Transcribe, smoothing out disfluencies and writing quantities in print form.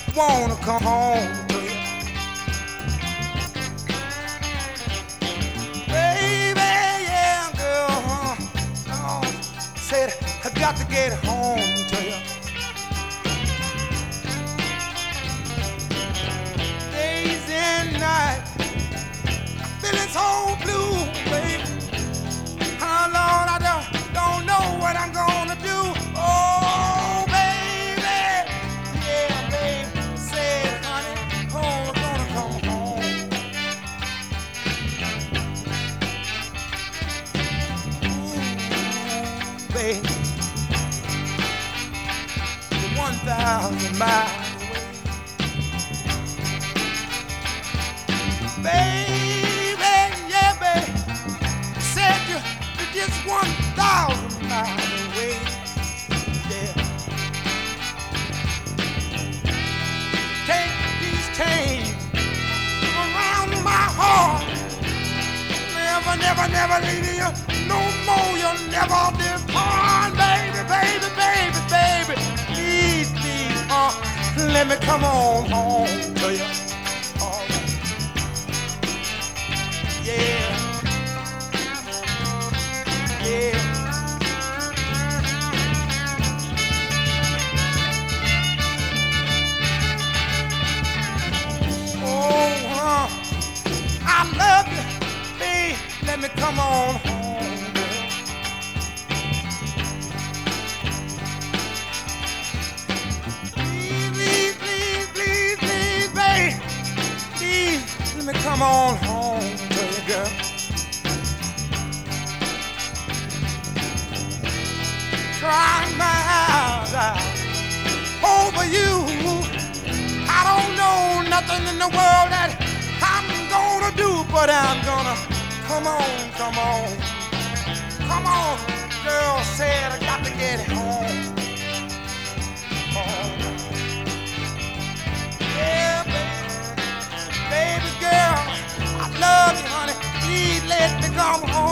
wanna come home to you. Baby, yeah, girl, said I got to get home to you. Days and nights, feeling so blue, baby. How long I don't know what I'm gonna do. Oh, baby, yeah, baby, said, honey, oh, we're gonna come home. Ooh, baby, you're 1,000 miles away. Baby, yeah, baby, said you're just 1,000 miles away. Yeah. Take these chains around my heart. Never, never, never leave you no more. You'll never depart, baby, baby, baby, baby. Please, please, let me come on home to you. Oh, yeah. Yeah. Oh, I love you, babe. Let me come on home, girl. Please, please, please, please, babe. Please, let me come on home to you, girl. Crying my eyes out over you. I don't know nothing in the world that I'm gonna do, but I'm gonna come on, come on, come on. Girl said I got to get home. Oh. Yeah, baby, baby girl, I love you, honey. Please let me come home.